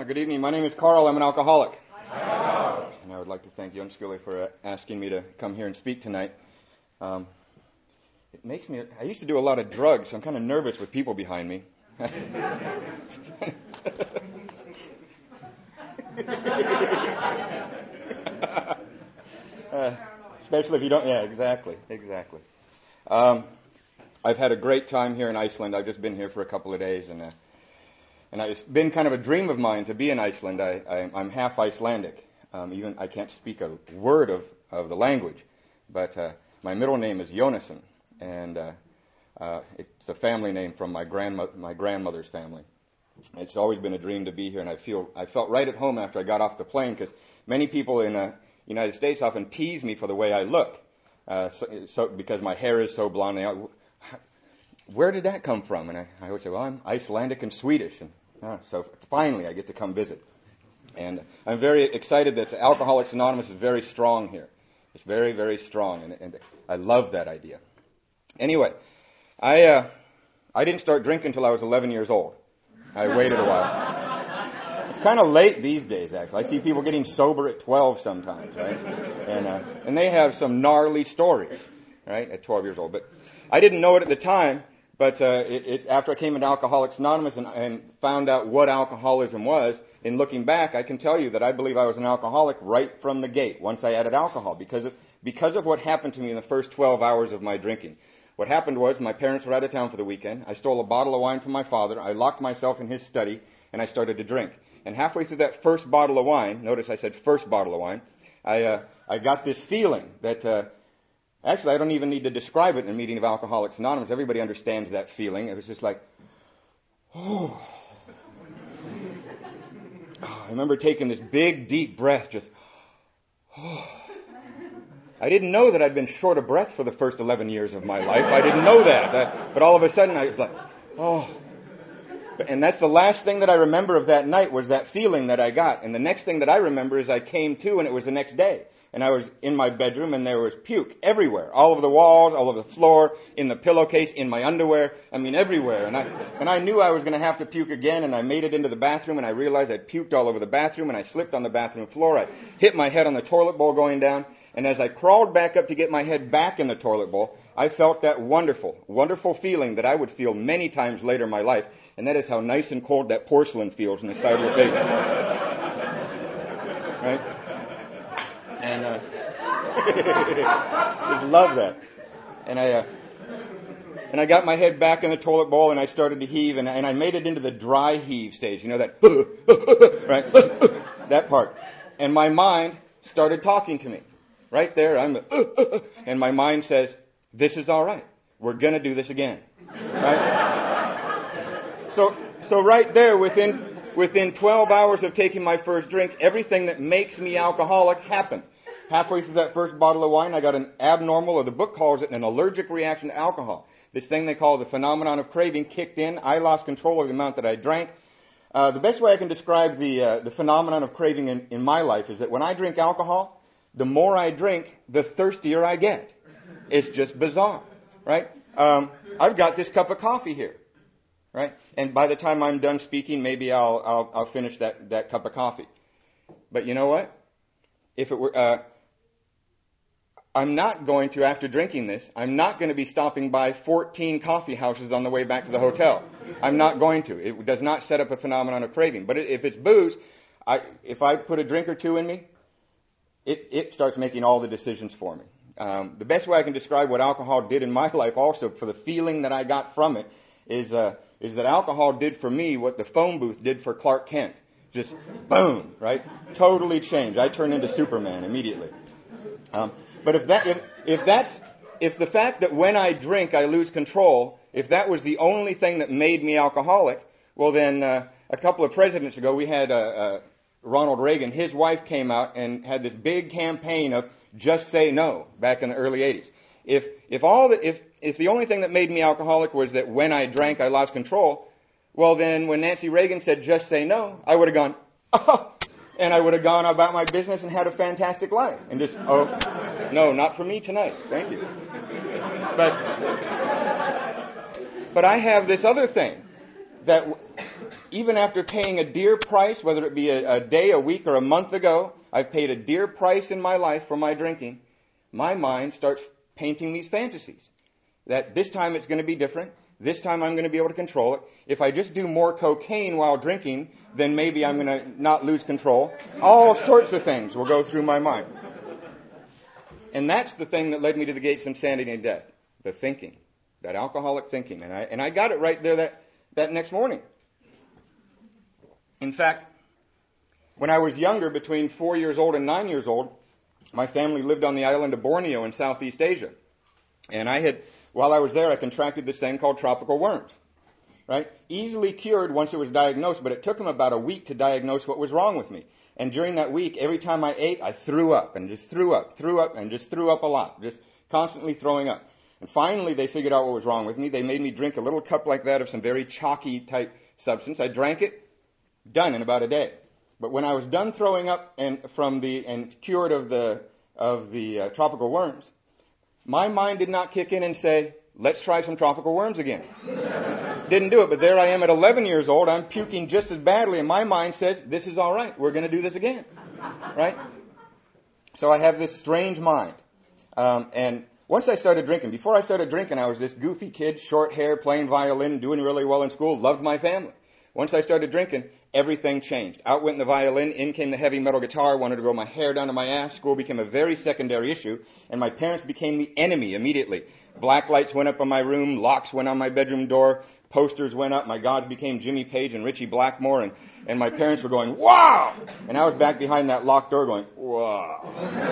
Good evening. My name is Carl. I'm an alcoholic. And I would like to thank Young Skilly for asking me to come here and speak tonight. It makes me, I used to do a lot of drugs, so I'm kind of nervous with people behind me. Especially if you don't, yeah, exactly. I've had a great time here in Iceland. I've just been here for a couple of days, and it's been kind of a dream of mine to be in Iceland. I'm half Icelandic. Even I can't speak a word of the language, but my middle name is Jónasson, and it's a family name from my grandmother's family. It's always been a dream to be here, and I felt right at home after I got off the plane, because many people in the United States often tease me for the way I look, because my hair is so blonde. Where did that come from? And I always say, well, I'm Icelandic and Swedish. And so finally I get to come visit. And I'm very excited that Alcoholics Anonymous is very strong here. It's very, very strong, and I love that idea. Anyway, I didn't start drinking until I was 11 years old. I waited a while. It's kind of late these days, actually. I see people getting sober at 12 sometimes, right? And they have some gnarly stories, right, at 12 years old. But I didn't know it at the time. But after I came into Alcoholics Anonymous and found out what alcoholism was, in looking back, I can tell you that I believe I was an alcoholic right from the gate once I added alcohol, because of what happened to me in the first 12 hours of my drinking. What happened was my parents were out of town for the weekend. I stole a bottle of wine from my father. I locked myself in his study, and I started to drink. And halfway through that first bottle of wine, notice I said first bottle of wine, I got this feeling that... Actually, I don't even need to describe it in a meeting of Alcoholics Anonymous. Everybody understands that feeling. It was just like, oh. I remember taking this big, deep breath, just, oh. I didn't know that I'd been short of breath for the first 11 years of my life. I didn't know that. But all of a sudden, I was like, oh. And that's the last thing that I remember of that night, was that feeling that I got. And the next thing that I remember is I came to, and it was the next day. And I was in my bedroom, and there was puke everywhere, all over the walls, all over the floor, in the pillowcase, in my underwear. I mean, everywhere. And I knew I was going to have to puke again, and I made it into the bathroom, and I realized I'd puked all over the bathroom, and I slipped on the bathroom floor. I hit my head on the toilet bowl going down, and as I crawled back up to get my head back in the toilet bowl, I felt that wonderful, wonderful feeling that I would feel many times later in my life, and that is how nice and cold that porcelain feels on the side of your face. Right? And just love that. And I got my head back in the toilet bowl, and I started to heave, and I made it into the dry heave stage. You know that, right? That part. And my mind started talking to me. Right there, and my mind says, this is all right. We're going to do this again. Right? So right there, within 12 hours of taking my first drink, everything that makes me alcoholic happened. Halfway through that first bottle of wine, I got an abnormal, or the book calls it an allergic reaction to alcohol. This thing they call the phenomenon of craving kicked in. I lost control of the amount that I drank. The best way I can describe the phenomenon of craving in my life is that when I drink alcohol, the more I drink, the thirstier I get. It's just bizarre, right? I've got this cup of coffee here, right? And by the time I'm done speaking, maybe I'll finish that cup of coffee. But you know what? If it were, I'm not going to, after drinking this, I'm not going to be stopping by 14 coffee houses on the way back to the hotel. I'm not going to. It does not set up a phenomenon of craving. But if it's booze, if I put a drink or two in me, it starts making all the decisions for me. The best way I can describe what alcohol did in my life also, for the feeling that I got from it, is that alcohol did for me what the phone booth did for Clark Kent. Just boom, right? Totally changed. I turned into Superman immediately. But if the fact that when I drink I lose control, if that was the only thing that made me alcoholic, well then a couple of presidents ago we had Ronald Reagan. His wife came out and had this big campaign of just say no back in the early 80s. If the only thing that made me alcoholic was that when I drank I lost control, well then when Nancy Reagan said just say no, I would have gone, oh, and I would have gone about my business and had a fantastic life. And just, oh, no, not for me tonight. Thank you. But I have this other thing that even after paying a dear price, whether it be a day, a week, or a month ago, I've paid a dear price in my life for my drinking, my mind starts painting these fantasies. That this time it's going to be different. This time I'm going to be able to control it. If I just do more cocaine while drinking, then maybe I'm going to not lose control. All sorts of things will go through my mind. And that's the thing that led me to the gates of insanity and death. The thinking. That alcoholic thinking. And I got it right there that next morning. In fact, when I was younger, between 4 years old and 9 years old, my family lived on the island of Borneo in Southeast Asia. And while I was there, I contracted this thing called tropical worms. Right? Easily cured once it was diagnosed, but it took them about a week to diagnose what was wrong with me. And during that week, every time I ate, I threw up and just threw up, and just threw up a lot, just constantly throwing up. And finally, they figured out what was wrong with me. They made me drink a little cup like that of some very chalky type substance. I drank it, done in about a day. But when I was done throwing up and cured of the tropical worms, my mind did not kick in and say, let's try some tropical worms again. Didn't do it, but there I am at 11 years old. I'm puking just as badly, and my mind says, this is all right. We're going to do this again. Right? So I have this strange mind. And once I started drinking, before I started drinking, I was this goofy kid, short hair, playing violin, doing really well in school, loved my family. Once I started drinking, everything changed. Out went the violin, in came the heavy metal guitar, wanted to grow my hair down to my ass. School became a very secondary issue, and my parents became the enemy immediately. Black lights went up on my room, locks went on my bedroom door, posters went up, my gods became Jimmy Page and Richie Blackmore, and my parents were going, wow! And I was back behind that locked door going, wow.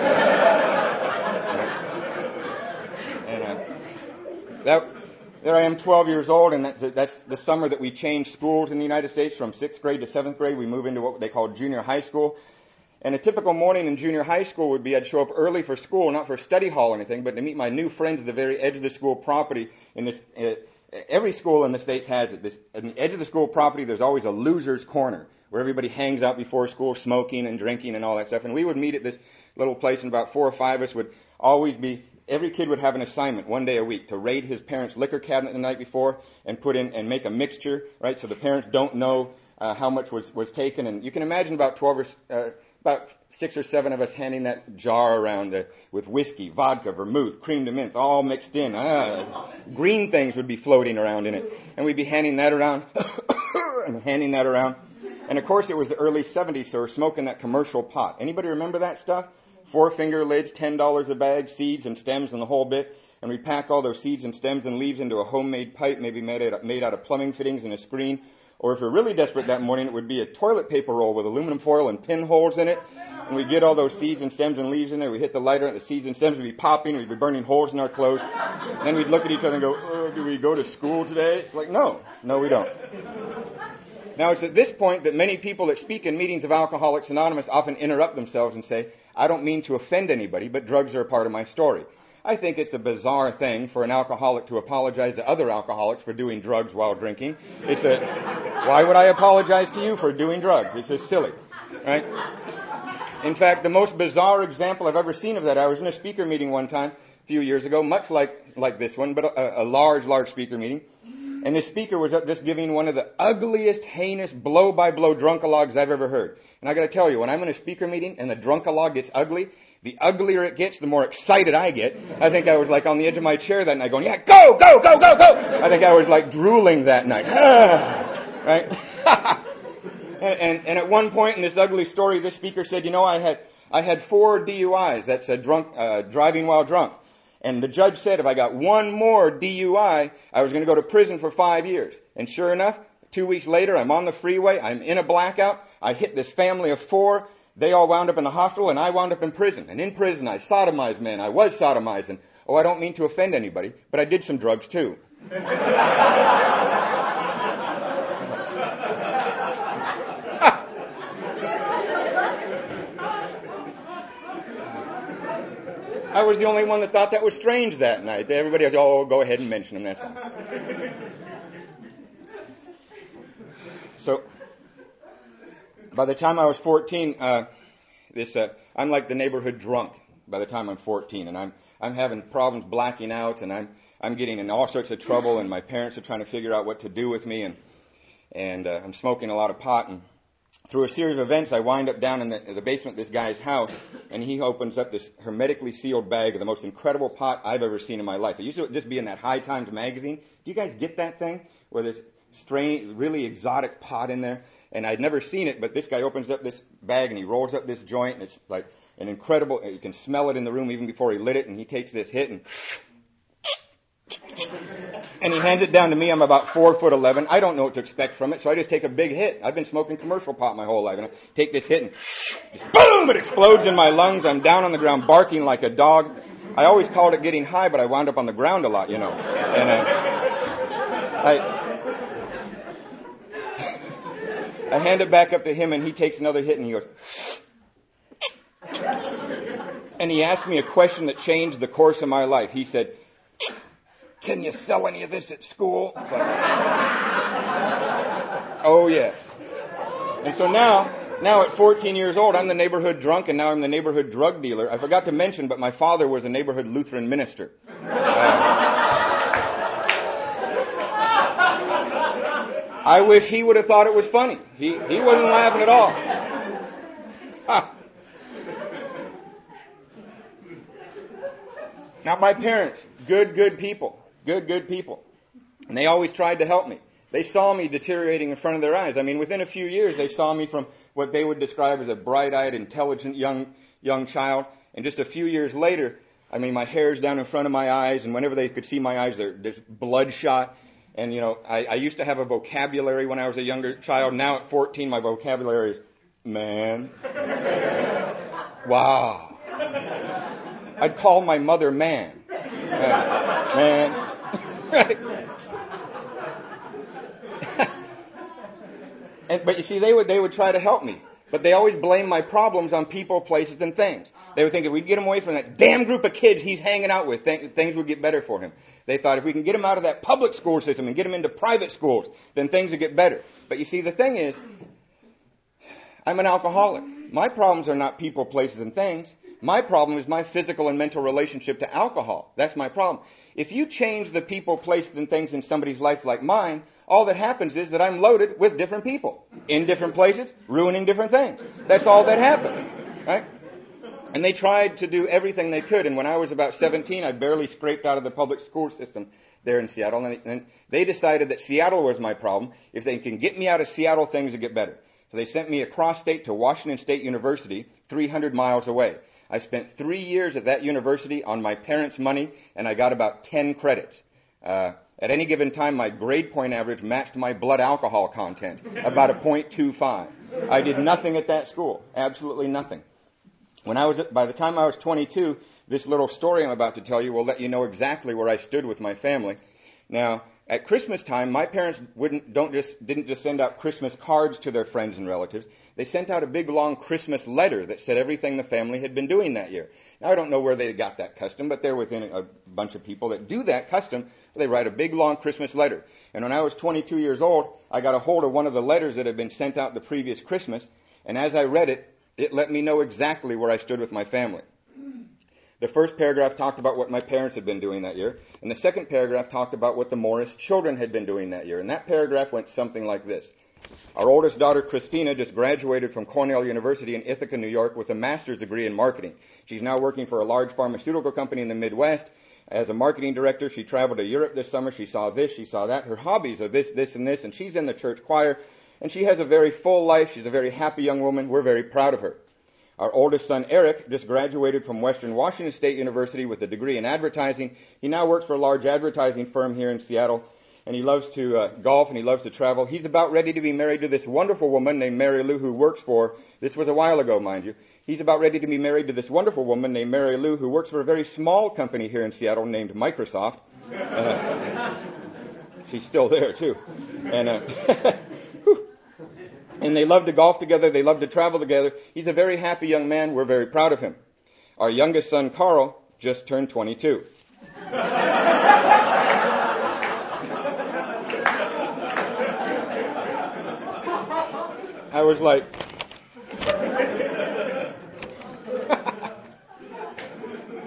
There I am, 12 years old, and that's the summer that we changed schools in the United States from 6th grade to 7th grade. We move into what they call junior high school. And a typical morning in junior high school would be I'd show up early for school, not for study hall or anything, but to meet my new friends at the very edge of the school property. In this, every school in the States has it. At the edge of the school property, there's always a loser's corner where everybody hangs out before school, smoking and drinking and all that stuff. And we would meet at this little place, and about 4 or 5 of us would always be... Every kid would have an assignment one day a week to raid his parents' liquor cabinet the night before and put in and make a mixture, right? So the parents don't know how much was taken. And you can imagine about 6 or 7 of us handing that jar around with whiskey, vodka, vermouth, cream de menthe, all mixed in. Green things would be floating around in it. And we'd be handing that around and handing that around. And of course it was the early 70s, so we're smoking that commercial pot. Anybody remember that stuff? 4-finger lids, $10 a bag, seeds and stems and the whole bit. And we pack all those seeds and stems and leaves into a homemade pipe, maybe made out of plumbing fittings and a screen. Or if we're really desperate that morning, it would be a toilet paper roll with aluminum foil and pinholes in it. And we'd get all those seeds and stems and leaves in there. We'd hit the lighter, and the seeds and stems would be popping. We'd be burning holes in our clothes. And then we'd look at each other and go, do we go to school today? It's like, no, we don't. Now, it's at this point that many people that speak in meetings of Alcoholics Anonymous often interrupt themselves and say, I don't mean to offend anybody, but drugs are a part of my story. I think it's a bizarre thing for an alcoholic to apologize to other alcoholics for doing drugs while drinking. Why would I apologize to you for doing drugs? It's just silly, right? In fact, the most bizarre example I've ever seen of that, I was in a speaker meeting one time a few years ago, much like this one, but a large speaker meeting. And this speaker was up just giving one of the ugliest, heinous, blow-by-blow drunkalogues I've ever heard. And I got to tell you, when I'm in a speaker meeting and the drunkalogue gets ugly, the uglier it gets, the more excited I get. I think I was like on the edge of my chair that night going, yeah, go! I think I was like drooling that night. Right? and at one point in this ugly story, this speaker said, I had 4 DUIs. That's driving while drunk. And the judge said if I got one more DUI, I was going to go to prison for 5 years. And sure enough, 2 weeks later, I'm on the freeway. I'm in a blackout. I hit this family of 4. They all wound up in the hospital, and I wound up in prison. And in prison, I sodomized men. I was sodomizing. I don't mean to offend anybody, but I did some drugs too. I was the only one that thought that was strange that night. Everybody else, go ahead and mention them. That's fine. So, by the time I was 14, I'm like the neighborhood drunk by the time I'm 14, and I'm having problems blacking out, and I'm getting in all sorts of trouble, and my parents are trying to figure out what to do with me, and I'm smoking a lot of pot, and through a series of events, I wind up down in the basement of this guy's house, and he opens up this hermetically sealed bag of the most incredible pot I've ever seen in my life. It used to just be in that High Times magazine. Do you guys get that thing? Where there's strange, really exotic pot in there? And I'd never seen it, but this guy opens up this bag, and he rolls up this joint, and it's like an incredible, you can smell it in the room even before he lit it, and he takes this hit, and he hands it down to me. I'm about 4'11". I don't know what to expect from it, so I just take a big hit. I've been smoking commercial pot my whole life, and I take this hit, and just boom, it explodes in my lungs. I'm down on the ground barking like a dog. I always called it getting high, but I wound up on the ground a lot, And I hand it back up to him, and he takes another hit, and he goes, and he asked me a question that changed the course of my life. He said, "Can you sell any of this at school?" It's like, oh, yes. And so now at 14 years old, I'm the neighborhood drunk, and now I'm the neighborhood drug dealer. I forgot to mention, but my father was a neighborhood Lutheran minister. I wish he would have thought it was funny. He wasn't laughing at all. Ha. Now, my parents, good people. Good people. And they always tried to help me. They saw me deteriorating in front of their eyes. I mean, within a few years, they saw me from what they would describe as a bright-eyed, intelligent young child. And just a few years later, I mean, my hair's down in front of my eyes, and whenever they could see my eyes, they're bloodshot. And, I used to have a vocabulary when I was a younger child. Now at 14, my vocabulary is, man. Wow. I'd call my mother man. Man. But you see, they would try to help me. But they always blame my problems on people, places, and things. They would think if we could get him away from that damn group of kids he's hanging out with, things would get better for him. They thought if we can get him out of that public school system and get him into private schools, then things would get better. But you see, the thing is, I'm an alcoholic. My problems are not people, places, and things. My problem is my physical and mental relationship to alcohol. That's my problem. If you change the people, places, and things in somebody's life like mine, all that happens is that I'm loaded with different people in different places, ruining different things. That's all that happens, right? And they tried to do everything they could. And when I was about 17, I barely scraped out of the public school system there in Seattle. And they decided that Seattle was my problem. If they can get me out of Seattle, things would get better. So they sent me across state to Washington State University, 300 miles away. I spent 3 years at that university on my parents' money, and I got about 10 credits. At any given time, my grade point average matched my blood alcohol content, about a .25. I did nothing at that school, absolutely nothing. By the time I was 22, this little story I'm about to tell you will let you know exactly where I stood with my family. Now, at Christmas time, my parents didn't just send out Christmas cards to their friends and relatives. They sent out a big, long Christmas letter that said everything the family had been doing that year. Now, I don't know where they got that custom, but they're within a bunch of people that do that custom. They write a big, long Christmas letter. And when I was 22 years old, I got a hold of one of the letters that had been sent out the previous Christmas. And as I read it, it let me know exactly where I stood with my family. The first paragraph talked about what my parents had been doing that year. And the second paragraph talked about what the Morris children had been doing that year. And that paragraph went something like this. Our oldest daughter, Christina, just graduated from Cornell University in Ithaca, New York, with a master's degree in marketing. She's now working for a large pharmaceutical company in the Midwest. As a marketing director, she traveled to Europe this summer. She saw this, she saw that. Her hobbies are this, and this. And she's in the church choir. And she has a very full life. She's a very happy young woman. We're very proud of her. Our oldest son, Eric, just graduated from Western Washington State University with a degree in advertising. He now works for a large advertising firm here in Seattle, and he loves to golf and he loves to travel. He's about ready to be married to this wonderful woman named Mary Lou, who works for, this was a while ago, mind you, he's about ready to be married to this wonderful woman named Mary Lou, who works for a very small company here in Seattle named Microsoft. She's still there, too. And they love to golf together. They love to travel together. He's a very happy young man. We're very proud of him. Our youngest son, Carl, just turned 22. I was like,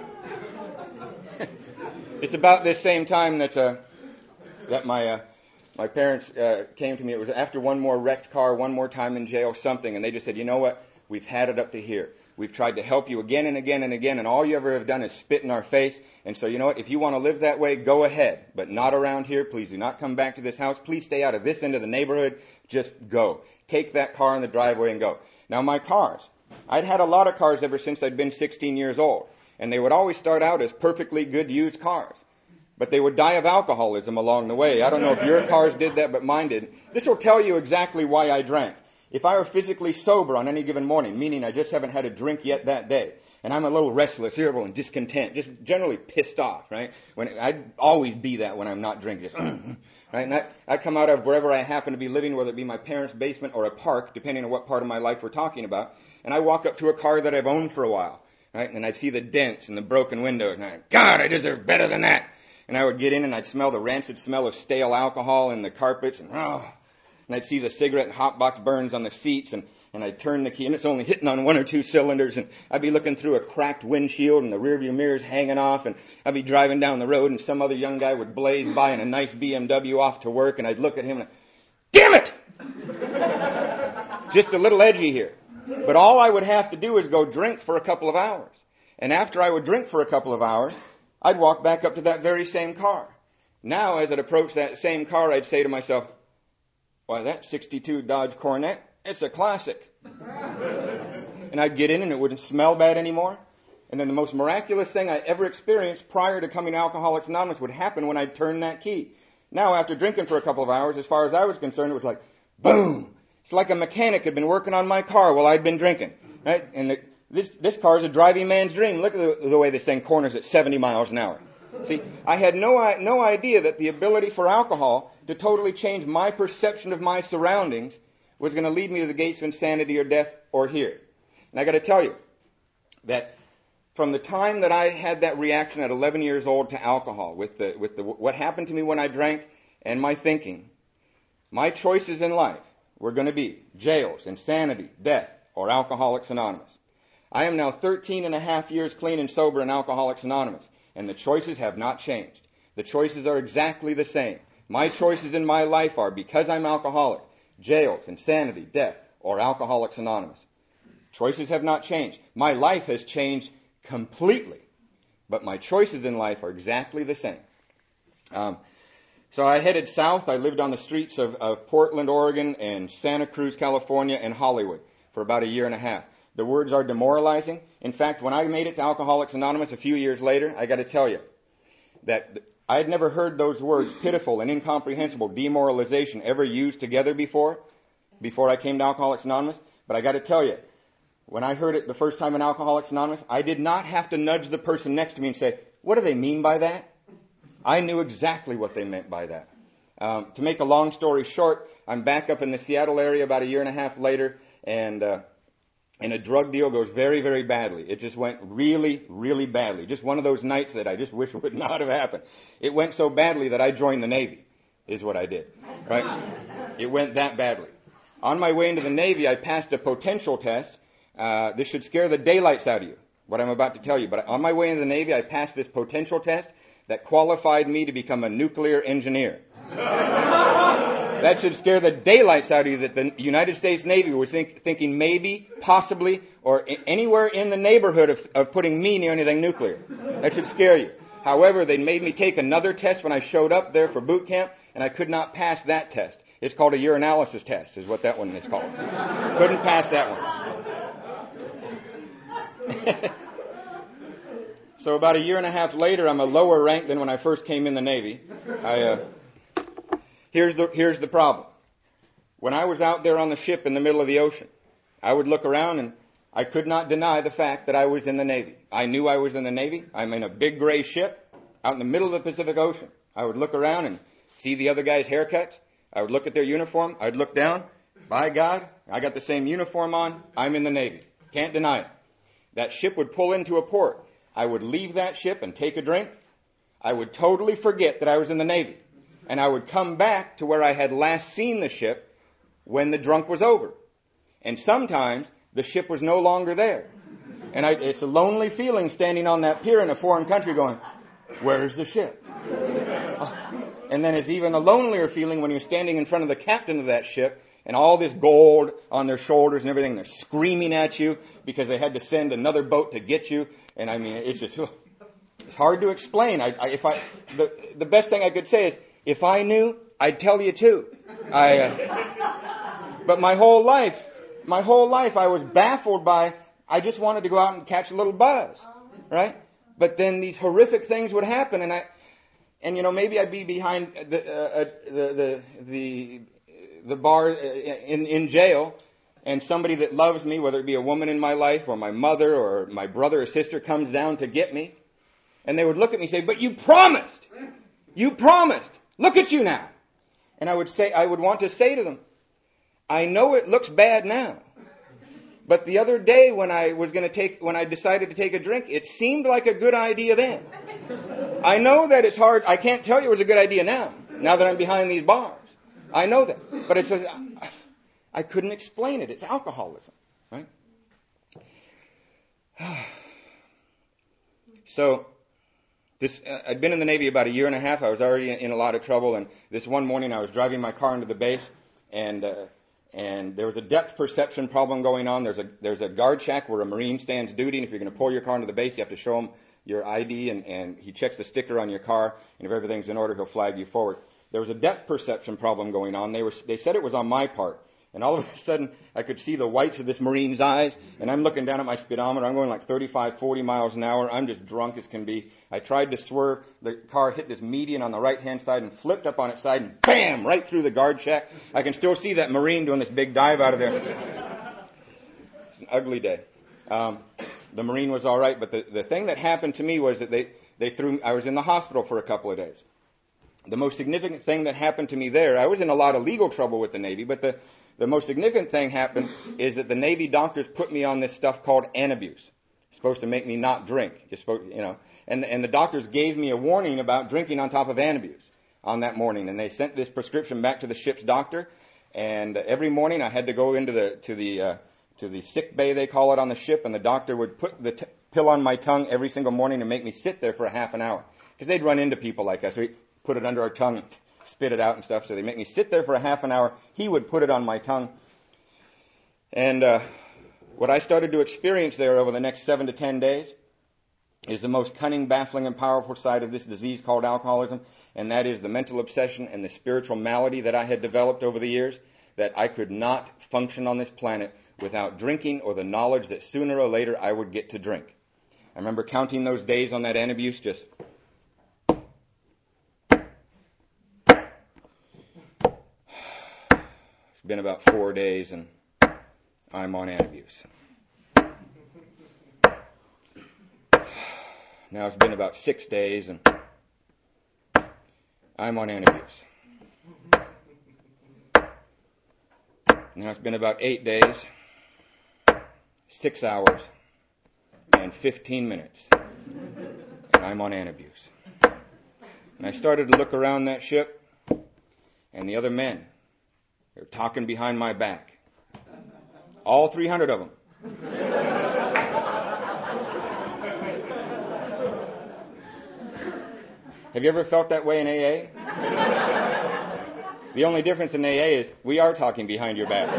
it's about this same time that my my parents came to me. It was after one more wrecked car, one more time in jail, something, and they just said, you know what? We've had it up to here. We've tried to help you again and again and again, and all you ever have done is spit in our face. And so, you know what? If you want to live that way, go ahead, but not around here. Please do not come back to this house. Please stay out of this end of the neighborhood. Just go. Take that car in the driveway and go. Now, my cars. I'd had a lot of cars ever since I'd been 16 years old, and they would always start out as perfectly good used cars. But they would die of alcoholism along the way. I don't know if your cars did that, but mine did. This will tell you exactly why I drank. If I were physically sober on any given morning, meaning I just haven't had a drink yet that day, and I'm a little restless, irritable, and discontent, just generally pissed off, right? I'd always be that when I'm not drinking, just, right? And I come out of wherever I happen to be living, whether it be my parents' basement or a park, depending on what part of my life we're talking about, and I walk up to a car that I've owned for a while, right? And I'd see the dents and the broken windows, and I'd, God, I deserve better than that. And I would get in and I'd smell the rancid smell of stale alcohol in the carpets, and I'd see the cigarette and hot box burns on the seats, and I'd turn the key, and it's only hitting on 1 or 2 cylinders, and I'd be looking through a cracked windshield, and the rearview mirror's hanging off, and I'd be driving down the road, and some other young guy would blaze by in a nice BMW off to work, and I'd look at him and damn it! Just a little edgy here. But all I would have to do is go drink for a couple of hours. And after I would drink for a couple of hours, I'd walk back up to that very same car. Now, as I'd approach that same car, I'd say to myself, why, that 62 Dodge Coronet, it's a classic. And I'd get in and it wouldn't smell bad anymore. And then the most miraculous thing I ever experienced prior to coming to Alcoholics Anonymous would happen when I'd turn that key. Now, after drinking for a couple of hours, as far as I was concerned, it was like, boom! It's like a mechanic had been working on my car while I'd been drinking. Right? And this car is a driving man's dream. Look at the way this thing corners at 70 miles an hour. See, I had no idea that the ability for alcohol to totally change my perception of my surroundings was going to lead me to the gates of insanity or death or here. And I got to tell you that from the time that I had that reaction at 11 years old to alcohol, with the what happened to me when I drank and my thinking, my choices in life were going to be jails, insanity, death, or Alcoholics Anonymous. I am now 13 and a half years clean and sober in Alcoholics Anonymous, and the choices have not changed. The choices are exactly the same. My choices in my life are, because I'm alcoholic, jails, insanity, death, or Alcoholics Anonymous. Choices have not changed. My life has changed completely, but my choices in life are exactly the same. So I headed south. I lived on the streets of Portland, Oregon, and Santa Cruz, California, and Hollywood for about a year and a half. The words are demoralizing. In fact, when I made it to Alcoholics Anonymous a few years later, I got to tell you that I had never heard those words, pitiful and incomprehensible, demoralization, ever used together before I came to Alcoholics Anonymous. But I got to tell you, when I heard it the first time in Alcoholics Anonymous, I did not have to nudge the person next to me and say, what do they mean by that? I knew exactly what they meant by that. To make a long story short, I'm back up in the Seattle area about a year and a half later, and a drug deal goes very, very badly. It just went really, really badly. Just one of those nights that I just wish would not have happened. It went so badly that I joined the Navy, is what I did. Right? It went that badly. On my way into the Navy, I passed a potential test. This should scare the daylights out of you, what I'm about to tell you. But on my way into the Navy, I passed this potential test that qualified me to become a nuclear engineer. That should scare the daylights out of you that the United States Navy was thinking maybe, possibly, or anywhere in the neighborhood of putting me near anything nuclear. That should scare you. However, they made me take another test when I showed up there for boot camp, and I could not pass that test. It's called a urinalysis test, is what that one is called. Couldn't pass that one. So about a year and a half later, I'm a lower rank than when I first came in the Navy. Here's the problem. When I was out there on the ship in the middle of the ocean, I would look around and I could not deny the fact that I was in the Navy. I knew I was in the Navy. I'm in a big gray ship out in the middle of the Pacific Ocean. I would look around and see the other guys' haircuts. I would look at their uniform. I'd look down. By God, I got the same uniform on. I'm in the Navy. Can't deny it. That ship would pull into a port. I would leave that ship and take a drink. I would totally forget that I was in the Navy. And I would come back to where I had last seen the ship when the drunk was over. And sometimes the ship was no longer there. And it's a lonely feeling standing on that pier in a foreign country going, where's the ship? And then it's even a lonelier feeling when you're standing in front of the captain of that ship and all this gold on their shoulders and everything. They're screaming at you because they had to send another boat to get you. And I mean, it's just, it's hard to explain. The best thing I could say is, if I knew, I'd tell you too. But my whole life I was baffled by, I just wanted to go out and catch a little buzz, right? But then these horrific things would happen, and you know, maybe I'd be behind the bar in jail, and somebody that loves me, whether it be a woman in my life or my mother or my brother or sister, comes down to get me, and they would look at me and say, "But you promised! You promised! Look at you now!" And I would want to say to them, "I know it looks bad now, but the other day when I decided to take a drink, it seemed like a good idea then. I know that it's hard. I can't tell you it was a good idea now that I'm behind these bars. I know that. But it's I couldn't explain it. It's alcoholism, right? So I'd been in the Navy about a year and a half. I was already in a lot of trouble. And this one morning I was driving my car into the base, and there was a depth perception problem going on. There's a guard shack where a Marine stands duty, and if you're going to pull your car into the base, you have to show him your ID, and he checks the sticker on your car, and if everything's in order, he'll flag you forward. There was a depth perception problem going on. They said it was on my part, and all of a sudden, I could see the whites of this Marine's eyes, and I'm looking down at my speedometer. I'm going like 35, 40 miles an hour. I'm just drunk as can be. I tried to swerve. The car hit this median on the right-hand side and flipped up on its side, and bam, right through the guard shack. I can still see that Marine doing this big dive out of there. It's an ugly day. The Marine was all right, but the thing that happened to me was that I was in the hospital for a couple of days. The most significant thing that happened to me there, I was in a lot of legal trouble with the Navy, but the most significant thing happened is that the Navy doctors put me on this stuff called Antabuse. It's supposed to make me not drink. And the doctors gave me a warning about drinking on top of Antabuse on that morning, and they sent this prescription back to the ship's doctor, and every morning I had to go into to the sick bay, they call it on the ship, and the doctor would put the pill on my tongue every single morning and make me sit there for a half an hour. Because they'd run into people like us. So he'd put it under our tongue and spit it out and stuff. So they make me sit there for a half an hour. He would put it on my tongue. And what I started to experience there over the next 7 to 10 days is the most cunning, baffling, and powerful side of this disease called alcoholism. And that is the mental obsession and the spiritual malady that I had developed over the years, that I could not function on this planet without drinking or the knowledge that sooner or later I would get to drink. I remember counting those days on that Antabuse, just it's been about 4 days and I'm on Antabuse. Now it's been about 6 days and I'm on Antabuse. Now it's been about 8 days, 6 hours, and 15 minutes, and I'm on Antabuse. And I started to look around that ship, and the other men, they were talking behind my back. All 300 of them. Have you ever felt that way in AA? The only difference in AA is we are talking behind your back.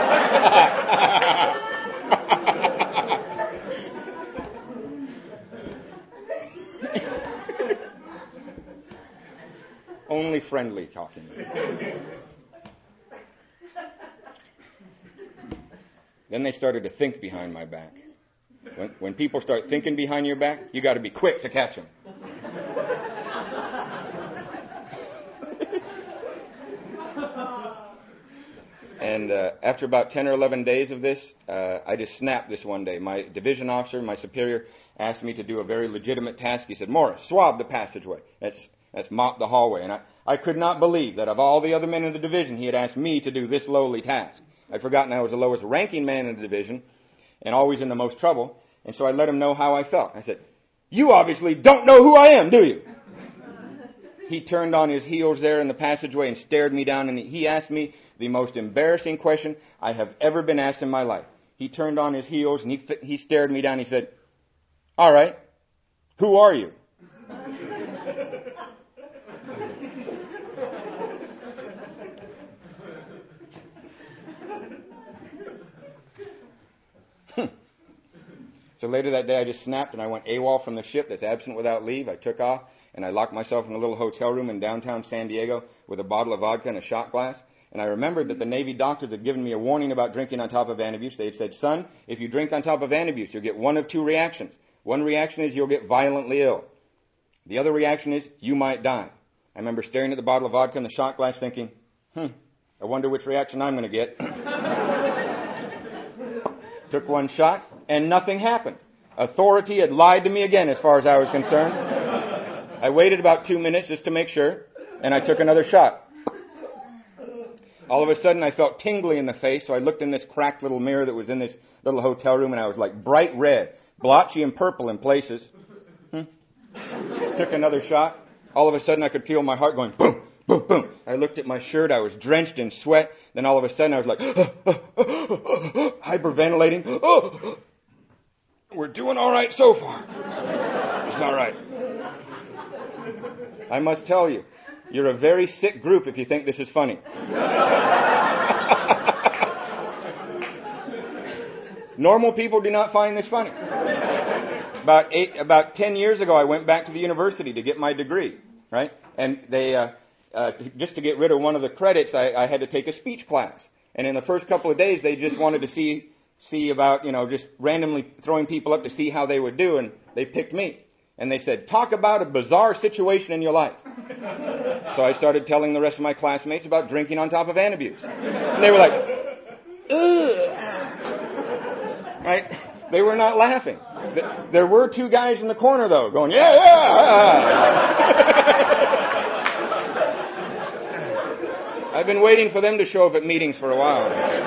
Only friendly talking. Then they started to think behind my back. When people start thinking behind your back, you got to be quick to catch them. And after about 10 or 11 days of this, I just snapped this one day. My division officer, my superior, asked me to do a very legitimate task. He said, "Morris, swab the passageway. That's mop the hallway." And I could not believe that of all the other men in the division, he had asked me to do this lowly task. I'd forgotten I was the lowest ranking man in the division and always in the most trouble. And so I let him know how I felt. I said, "You obviously don't know who I am, do you?" He turned on his heels there in the passageway and stared me down, and he asked me the most embarrassing question I have ever been asked in my life. He turned on his heels and he stared me down. He said, "All right, who are you?" So later that day, I just snapped and I went AWOL from the ship that's absent without leave. I took off and I locked myself in a little hotel room in downtown San Diego with a bottle of vodka and a shot glass. And I remembered that the Navy doctors had given me a warning about drinking on top of Antabuse. They had said, son, if you drink on top of Antabuse, you'll get one of two reactions. One reaction is you'll get violently ill. The other reaction is you might die. I remember staring at the bottle of vodka and the shot glass thinking, I wonder which reaction I'm going to get. Took one shot and nothing happened. Authority had lied to me again as far as I was concerned. I waited about 2 minutes just to make sure, and I took another shot. All of a sudden, I felt tingly in the face, so I looked in this cracked little mirror that was in this little hotel room, and I was like bright red, blotchy and purple in places. Took another shot. All of a sudden, I could feel my heart going boom, boom, boom. I looked at my shirt. I was drenched in sweat. Then all of a sudden, I was like hyperventilating. We're doing all right so far. It's all right. I must tell you, you're a very sick group if you think this is funny. Normal people do not find this funny. About 10 years ago, I went back to the university to get my degree, right? And they, just to get rid of one of the credits, I had to take a speech class. And in the first couple of days, they just wanted to see about, just randomly throwing people up to see how they would do, and they picked me. And they said, talk about a bizarre situation in your life. So I started telling the rest of my classmates about drinking on top of Antabuse. And they were like, ugh. Right? They were not laughing. There were two guys in the corner, though, going, yeah, yeah. I've been waiting for them to show up at meetings for a while.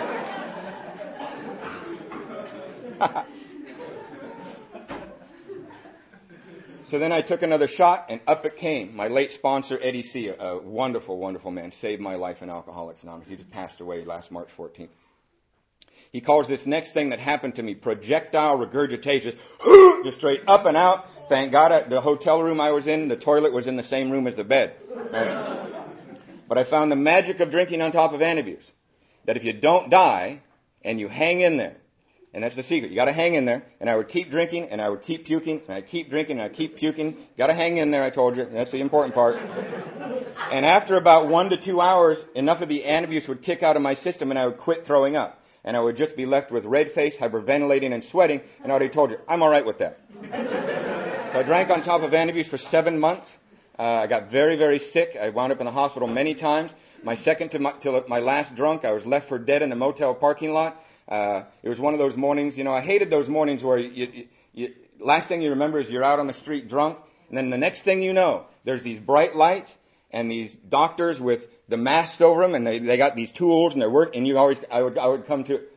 So then I took another shot, and up it came. My late sponsor, Eddie C., a wonderful, wonderful man, saved my life in Alcoholics Anonymous. He just passed away last March 14th. He calls this next thing that happened to me projectile regurgitation, just straight up and out. Thank God the hotel room I was in, the toilet was in the same room as the bed. Right? But I found the magic of drinking on top of Antabuse, that if you don't die and you hang in there, and that's the secret. You got to hang in there. And I would keep drinking, and I would keep puking, and I'd keep drinking, and I'd keep puking. Got to hang in there, I told you. That's the important part. And after about 1 to 2 hours, enough of the Antabuse would kick out of my system, and I would quit throwing up. And I would just be left with red face, hyperventilating, and sweating. And I already told you, I'm all right with that. So I drank on top of Antabuse for 7 months. I got very, very sick. I wound up in the hospital many times. My second to my last drunk, I was left for dead in a motel parking lot. It was one of those mornings, I hated those mornings where last thing you remember is you're out on the street drunk, and then the next thing you know, there's these bright lights and these doctors with the masks over them, and they got these tools and they're working, and I would come to,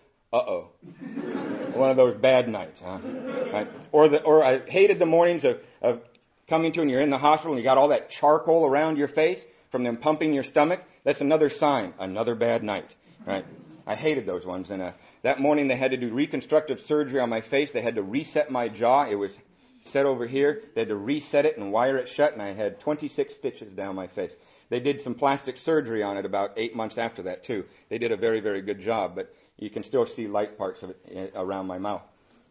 one of those bad nights, huh? Right? Or I hated the mornings of coming to, and you're in the hospital and you got all that charcoal around your face from them pumping your stomach. That's another sign, another bad night, right? I hated those ones. And that morning they had to do reconstructive surgery on my face. They had to reset my jaw. It was set over here. They had to reset it and wire it shut, and I had 26 stitches down my face. They did some plastic surgery on it about 8 months after that, too. They did a very, very good job, but you can still see light parts of it around my mouth.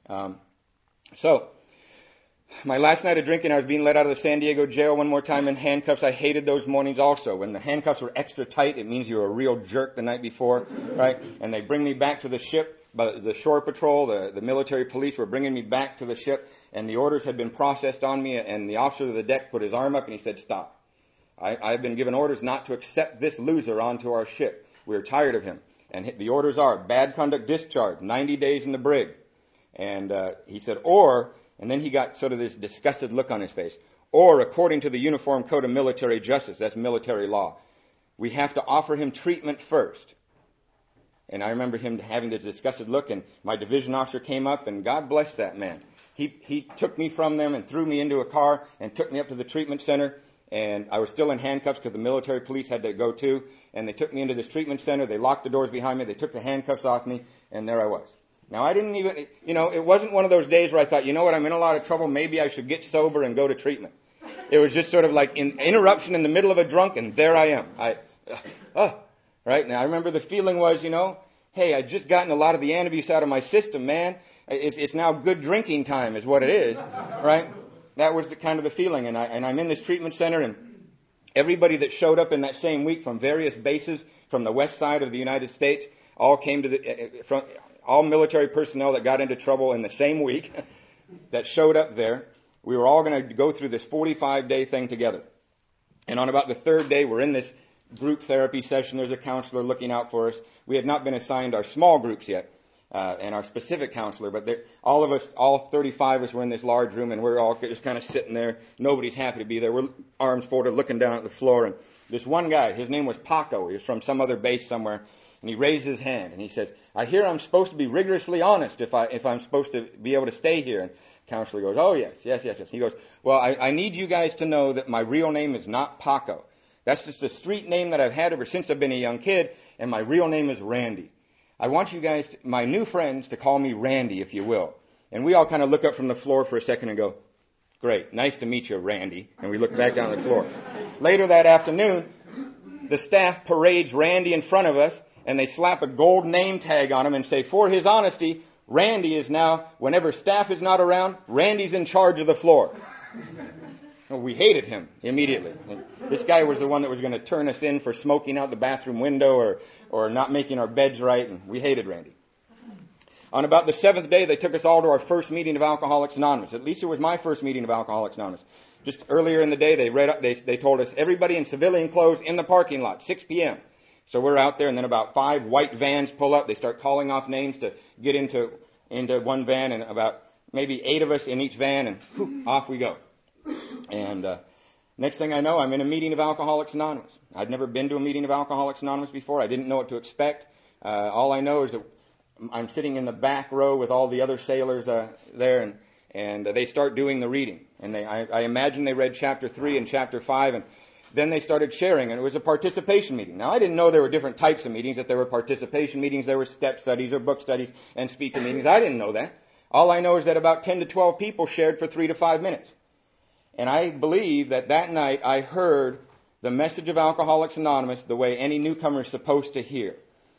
So, my last night of drinking, I was being let out of the San Diego jail one more time in handcuffs. I hated those mornings also. When the handcuffs were extra tight, it means you were a real jerk the night before, right? And they bring me back to the ship. But the shore patrol, the military police were bringing me back to the ship, and the orders had been processed on me, and the officer of the deck put his arm up and he said, stop. I've been given orders not to accept this loser onto our ship. We're tired of him. And the orders are bad conduct discharge, 90 days in the brig. And he said, and then he got sort of this disgusted look on his face. Or, according to the Uniform Code of Military Justice, that's military law, we have to offer him treatment first. And I remember him having this disgusted look, and my division officer came up, and God bless that man. He took me from them and threw me into a car and took me up to the treatment center. And I was still in handcuffs because the military police had to go too. And they took me into this treatment center. They locked the doors behind me. They took the handcuffs off me, and there I was. Now, I didn't even, it wasn't one of those days where I thought, I'm in a lot of trouble. Maybe I should get sober and go to treatment. It was just sort of like an interruption in the middle of a drunk, and there I am. Right? Now, I remember the feeling was, hey, I'd just gotten a lot of the Antabuse out of my system, man. It's now good drinking time is what it is, right? That was kind of the feeling. And I'm in this treatment center, and everybody that showed up in that same week from various bases from the west side of the United States all came to all military personnel that got into trouble in the same week that showed up there. We were all going to go through this 45-day thing together. And on about the third day, we're in this group therapy session. There's a counselor looking out for us. We had not been assigned our small groups yet and our specific counselor, but all of us, all 35 of us were in this large room, and we're all just kind of sitting there. Nobody's happy to be there. We're arms folded looking down at the floor. And this one guy, his name was Paco. He was from some other base somewhere. And he raised his hand, and he says, I hear I'm supposed to be rigorously honest if I'm supposed to be able to stay here. And the counselor goes, oh, yes. He goes, well, I need you guys to know that my real name is not Paco. That's just a street name that I've had ever since I've been a young kid, and my real name is Randy. I want you guys, my new friends, to call me Randy, if you will. And we all kind of look up from the floor for a second and go, great, nice to meet you, Randy. And we look back down the floor. Later that afternoon, the staff parades Randy in front of us, and they slap a gold name tag on him and say, for his honesty, Randy is now, whenever staff is not around, Randy's in charge of the floor. Well, we hated him immediately. This guy was the one that was going to turn us in for smoking out the bathroom window or not making our beds right, and we hated Randy. On about the seventh day, they took us all to our first meeting of Alcoholics Anonymous. At least it was my first meeting of Alcoholics Anonymous. Just earlier in the day, they told us, everybody in civilian clothes in the parking lot, 6 p.m. So we're out there, and then about 5 white vans pull up. They start calling off names to get into one van, and about maybe 8 of us in each van, and whew, off we go. And next thing I know, I'm in a meeting of Alcoholics Anonymous. I'd never been to a meeting of Alcoholics Anonymous before. I didn't know what to expect. All I know is that I'm sitting in the back row with all the other sailors there, and they start doing the reading. And I imagine they read chapter 3 and chapter 5, and then they started sharing, and it was a participation meeting. Now, I didn't know there were different types of meetings, that there were participation meetings, there were step studies or book studies and speaker meetings. I didn't know that. All I know is that about 10 to 12 people shared for 3 to 5 minutes. And I believe that night I heard the message of Alcoholics Anonymous the way any newcomer is supposed to hear.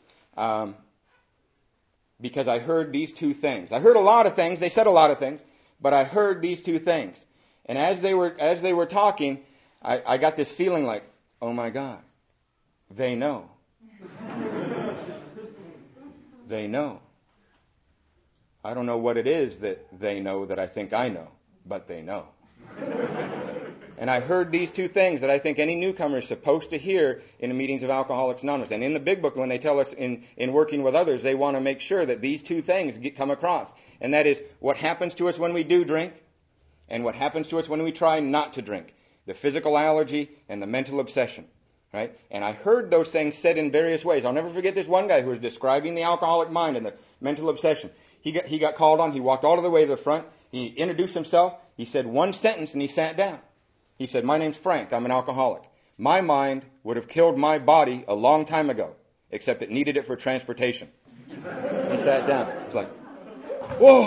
Because I heard these 2 things. I heard a lot of things. They said a lot of things. But I heard these 2 things. And as they were talking, I got this feeling like, oh my God, they know. They know. I don't know what it is that they know that I think I know, but they know. And I heard these 2 things that I think any newcomer is supposed to hear in the meetings of Alcoholics Anonymous. And in the big book, when they tell us in working with others, they want to make sure that these 2 things come across. And that is what happens to us when we do drink and what happens to us when we try not to drink. The physical allergy and the mental obsession. Right? And I heard those things said in various ways. I'll never forget this one guy who was describing the alcoholic mind and the mental obsession. He got called on. He walked all the way to the front. He introduced himself. He said one sentence and he sat down. He said, my name's Frank. I'm an alcoholic. My mind would have killed my body a long time ago, except it needed it for transportation. He sat down. It's like, whoa.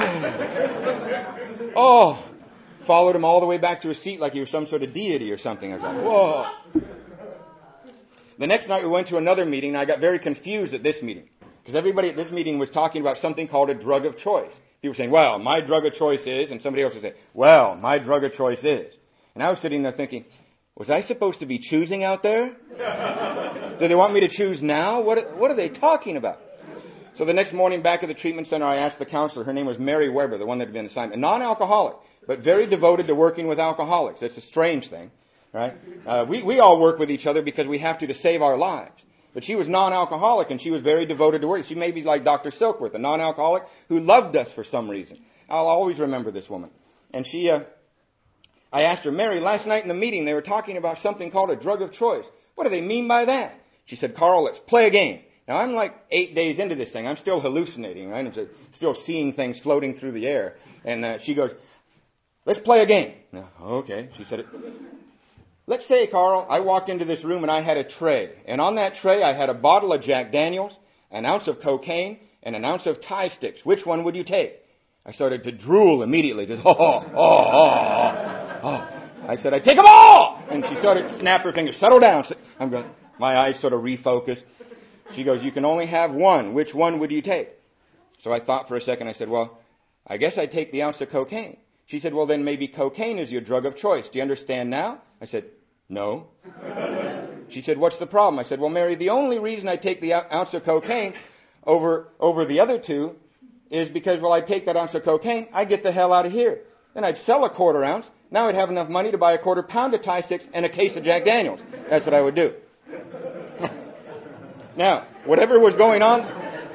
Oh. Followed him all the way back to his seat like he was some sort of deity or something. I was like, whoa. The next night we went to another meeting, and I got very confused at this meeting. Because everybody at this meeting was talking about something called a drug of choice. People were saying, well, my drug of choice is, and somebody else would say, well, my drug of choice is. And I was sitting there thinking, was I supposed to be choosing out there? Do they want me to choose now? What are they talking about? So the next morning back at the treatment center, I asked the counselor, her name was Mary Weber, the one that had been assigned, a non-alcoholic, but very devoted to working with alcoholics. It's a strange thing, right? We all work with each other because we have to save our lives. But she was non-alcoholic, and she was very devoted to work. She may be like Dr. Silkworth, a non-alcoholic who loved us for some reason. I'll always remember this woman. And I asked her, Mary, last night in the meeting they were talking about something called a drug of choice. What do they mean by that? She said, Carl, let's play a game. Now, I'm like 8 days into this thing. I'm still hallucinating, right? I'm still seeing things floating through the air. And she goes, let's play a game. Now, okay, she said it. Let's say, Carl, I walked into this room and I had a tray. And on that tray I had a bottle of Jack Daniels, an ounce of cocaine, and an ounce of Thai sticks. Which one would you take? I started to drool immediately. Just, oh. I said, I'd take them all! And she started to snap her fingers. Settle down. I'm going, my eyes sort of refocused. She goes, you can only have one. Which one would you take? So I thought for a second. I said, well, I guess I take the ounce of cocaine. She said, well, then maybe cocaine is your drug of choice. Do you understand now? I said, no. She said, what's the problem? I said, well, Mary, the only reason I take the ounce of cocaine over the other two is because, well, I take that ounce of cocaine, I get the hell out of here. Then I'd sell a quarter ounce. Now I'd have enough money to buy a quarter pound of Thai sticks and a case of Jack Daniels. That's what I would do. Now, whatever was going on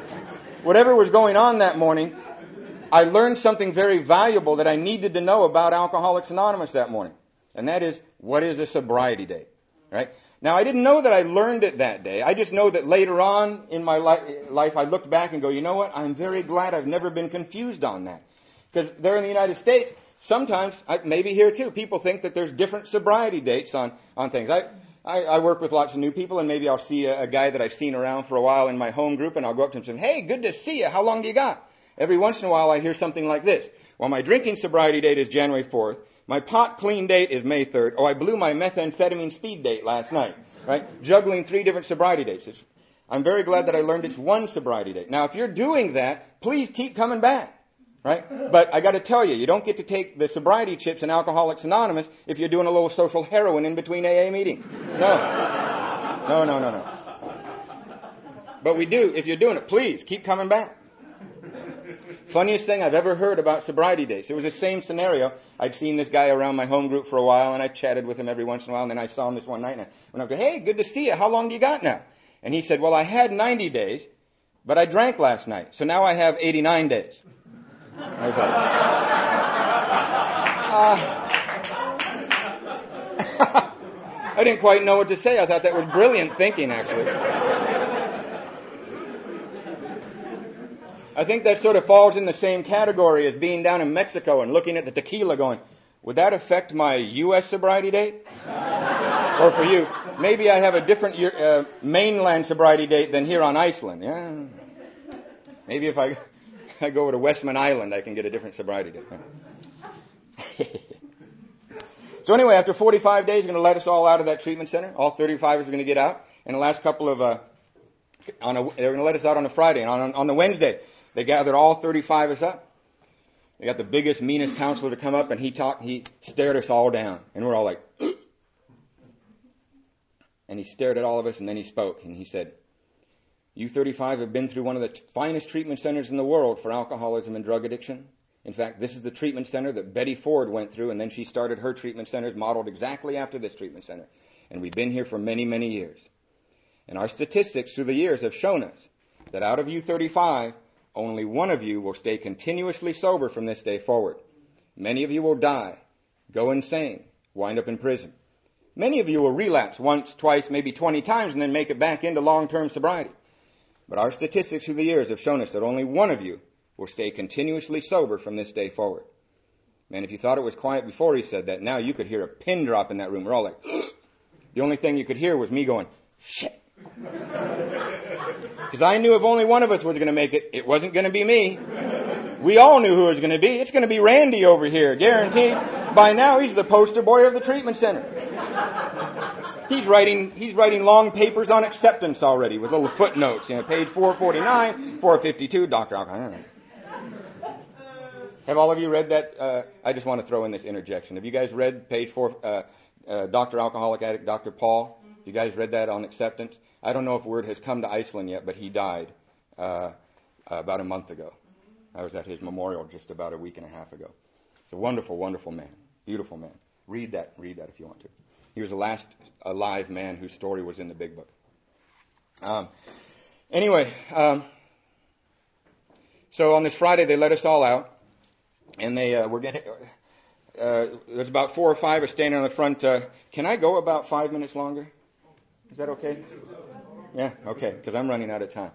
that morning, I learned something very valuable that I needed to know about Alcoholics Anonymous that morning. And that is, what is a sobriety date? Right? Now, I didn't know that I learned it that day. I just know that later on in my life, I looked back and go, you know what? I'm very glad I've never been confused on that. Because there in the United States, sometimes, maybe here too, people think that there's different sobriety dates on things. I work with lots of new people, and maybe I'll see a guy that I've seen around for a while in my home group, and I'll go up to him and say, hey, good to see you. How long do you got? Every once in a while, I hear something like this. Well, my drinking sobriety date is January 4th. My pot clean date is May 3rd. Oh, I blew my methamphetamine speed date last night. Right? Juggling 3 different sobriety dates. I'm very glad that I learned it's one sobriety date. Now, if you're doing that, please keep coming back. Right? But I got to tell you, you don't get to take the sobriety chips in Alcoholics Anonymous if you're doing a little social heroin in between AA meetings. No. But we do. If you're doing it, please keep coming back. Funniest thing I've ever heard about sobriety dates. It was the same scenario. I'd seen this guy around my home group for a while, and I chatted with him every once in a while, and then I saw him this one night, and I went up to him, hey, good to see you. How long do you got now? And he said, well, I had 90 days, but I drank last night, so now I have 89 days. I was like, I didn't quite know what to say. I thought that was brilliant thinking, actually. I think that sort of falls in the same category as being down in Mexico and looking at the tequila going, would that affect my U.S. sobriety date? Or for you, maybe I have a different mainland sobriety date than here on Iceland. Yeah. Maybe if I go over to Westman Island, I can get a different sobriety date. So anyway, after 45 days, they're going to let us all out of that treatment center. All 35 are going to get out. And the last couple of, they're going to let us out on a Friday. And on the Wednesday, they gathered all 35 of us up. They got the biggest, meanest counselor to come up, and he stared us all down. And we're all like, and he stared at all of us, and then he spoke. And he said, you 35 have been through one of the finest treatment centers in the world for alcoholism and drug addiction. In fact, this is the treatment center that Betty Ford went through, and then she started her treatment centers modeled exactly after this treatment center. And we've been here for many, many years. And our statistics through the years have shown us that out of you 35, only one of you will stay continuously sober from this day forward. Many of you will die, go insane, wind up in prison. Many of you will relapse once, twice, maybe 20 times, and then make it back into long-term sobriety. But our statistics through the years have shown us that only one of you will stay continuously sober from this day forward. Man, if you thought it was quiet before he said that, now you could hear a pin drop in that room. We're all like, the only thing you could hear was me going, shit. Because I knew if only one of us was going to make it, it wasn't going to be me. We all knew who it was going to be. It's going to be Randy over here, guaranteed. By now, he's the poster boy of the treatment center. He's writing long papers on acceptance already with little footnotes. Page 449, 452, Dr. Alcoholic. Have all of you read that? I just want to throw in this interjection. Have you guys read page 4, Dr. Alcoholic Addict, Dr. Paul? Have you guys read that on acceptance? I don't know if word has come to Iceland yet, but he died about a month ago. I was at his memorial just about a week and a half ago. He's a wonderful, wonderful man. Beautiful man. Read that if you want to. He was the last alive man whose story was in the big book. Anyway, so on this Friday they let us all out, and they were getting. There's about 4 or 5 are standing on the front. Can I go about 5 minutes longer? Is that okay? Yeah, okay, because I'm running out of time.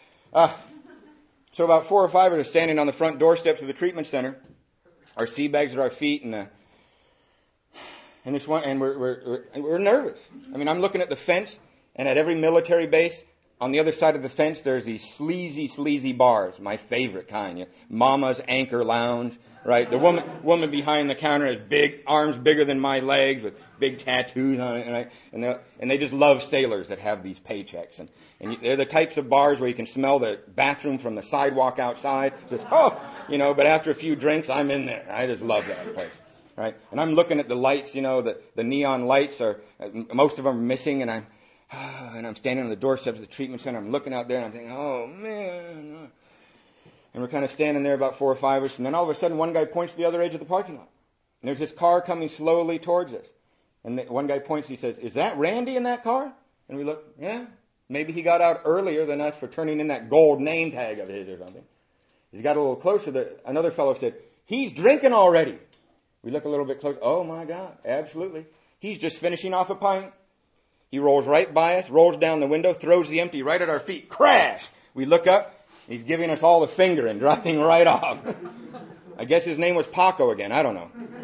So about 4 or 5 are standing on the front doorsteps of the treatment center. Our sea bags at our feet, and this one, and we're nervous. I mean, I'm looking at the fence, and at every military base on the other side of the fence, there's these sleazy bars, my favorite kind. You know, Mama's Anchor Lounge, right? The woman behind the counter has big arms bigger than my legs with big tattoos on it, right? And they just love sailors that have these paychecks. And they're the types of bars where you can smell the bathroom from the sidewalk outside. Just, but after a few drinks, I'm in there. I just love that place. Right? And I'm looking at the lights, the neon lights most of them are missing, and I'm standing on the doorsteps of the treatment center. I'm looking out there, and I'm thinking, oh, man. And we're kind of standing there, about 4 or 5 of us, and then all of a sudden one guy points to the other edge of the parking lot. And there's this car coming slowly towards us. And one guy points, he says, is that Randy in that car? And we look, yeah. Maybe he got out earlier than us for turning in that gold name tag of his or something. He got a little closer. Another fellow said, he's drinking already. We look a little bit closer. Oh, my God, absolutely. He's just finishing off a pint. He rolls right by us, rolls down the window, throws the empty right at our feet. Crash! We look up. He's giving us all the finger and driving right off. I guess his name was Paco again. I don't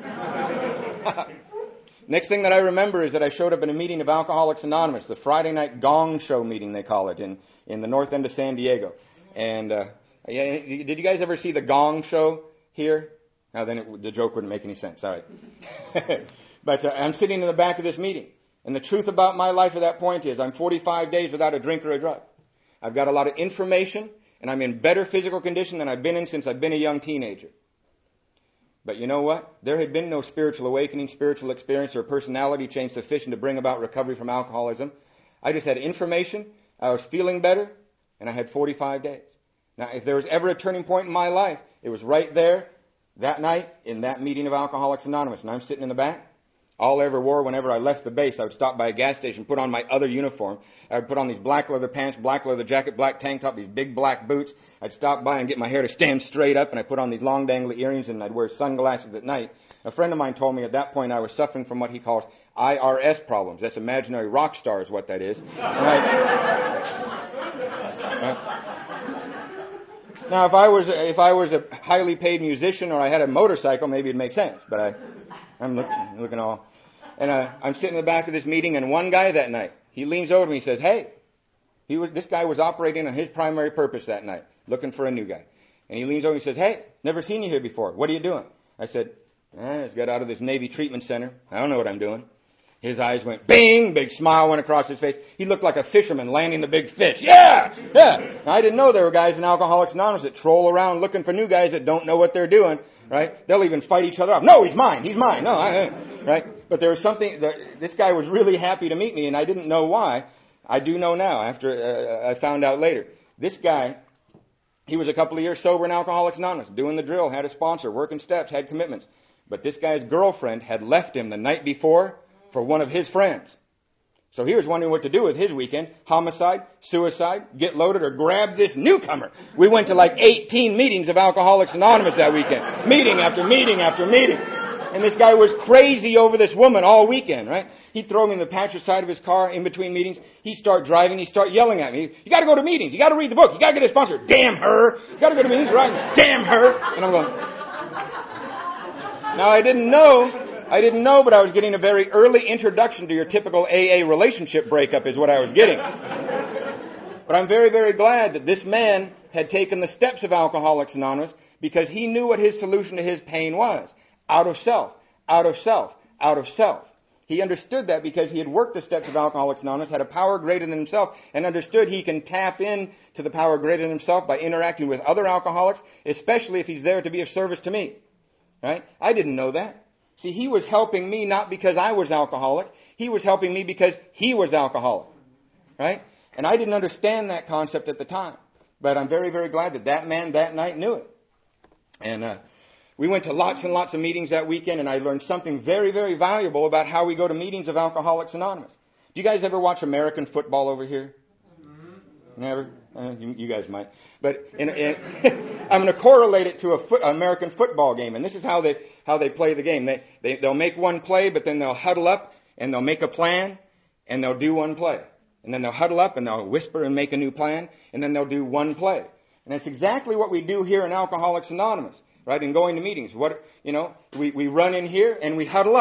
know. Next thing that I remember is that I showed up at a meeting of Alcoholics Anonymous, the Friday night gong show meeting, they call it, in the north end of San Diego. And did you guys ever see the gong show here? Now, then the joke wouldn't make any sense. All right. But I'm sitting in the back of this meeting. And the truth about my life at that point is I'm 45 days without a drink or a drug. I've got a lot of information, and I'm in better physical condition than I've been in since I've been a young teenager. But you know what? There had been no spiritual awakening, spiritual experience, or personality change sufficient to bring about recovery from alcoholism. I just had information, I was feeling better, and I had 45 days. Now, if there was ever a turning point in my life, it was right there, that night, in that meeting of Alcoholics Anonymous. And I'm sitting in the back. All I ever wore whenever I left the base, I would stop by a gas station, put on my other uniform. I would put on these black leather pants, black leather jacket, black tank top, these big black boots. I'd stop by and get my hair to stand straight up, and I'd put on these long dangly earrings, and I'd wear sunglasses at night. A friend of mine told me at that point I was suffering from what he calls IRS problems. That's imaginary rock star is what that is. Now, if I was a highly paid musician or I had a motorcycle, maybe it'd make sense. But I'm looking all. And I'm sitting in the back of this meeting, and one guy that night, he leans over to me and says, hey, this guy was operating on his primary purpose that night, looking for a new guy. And he leans over and he says, hey, never seen you here before. What are you doing? I said, I just got out of this Navy treatment center. I don't know what I'm doing. His eyes went bing, big smile went across his face. He looked like a fisherman landing the big fish. Yeah. Now, I didn't know there were guys in Alcoholics Anonymous that troll around looking for new guys that don't know what they're doing, right? They'll even fight each other up. No, he's mine. No, right? But there was something, this guy was really happy to meet me, and I didn't know why. I do know now, after I found out later. This guy, he was a couple of years sober in Alcoholics Anonymous, doing the drill, had a sponsor, working steps, had commitments. But this guy's girlfriend had left him the night before for one of his friends. So he was wondering what to do with his weekend. Homicide, suicide, get loaded, or grab this newcomer. We went to like 18 meetings of Alcoholics Anonymous that weekend. Meeting after meeting after meeting. And this guy was crazy over this woman all weekend, right? He'd throw me in the passenger side of his car in between meetings. He'd start driving. He'd start yelling at me. You got to go to meetings. You got to read the book. You got to get a sponsor. Damn her. You got to go to meetings, right? Damn her. And I'm going. Now I didn't know, but I was getting a very early introduction to your typical AA relationship breakup is what I was getting. But I'm very, very glad that this man had taken the steps of Alcoholics Anonymous because he knew what his solution to his pain was. Out of self, out of self, out of self. He understood that because he had worked the steps of Alcoholics Anonymous, had a power greater than himself, and understood he can tap in to the power greater than himself by interacting with other alcoholics, especially if he's there to be of service to me. Right? I didn't know that. See, he was helping me not because I was alcoholic. He was helping me because he was alcoholic. Right? And I didn't understand that concept at the time. But I'm very, very glad that that man that night knew it. And we went to lots and lots of meetings that weekend, and I learned something very, very valuable about how we go to meetings of Alcoholics Anonymous. Do you guys ever watch American football over here? Never? You guys might. But I'm going to correlate it to an American football game. And this is how they play the game. They'll make one play, but then they'll huddle up and they'll make a plan and they'll do one play. And then they'll huddle up and they'll whisper and make a new plan, and then they'll do one play. And that's exactly what we do here in Alcoholics Anonymous, right? In going to meetings. We run in here and we huddle up.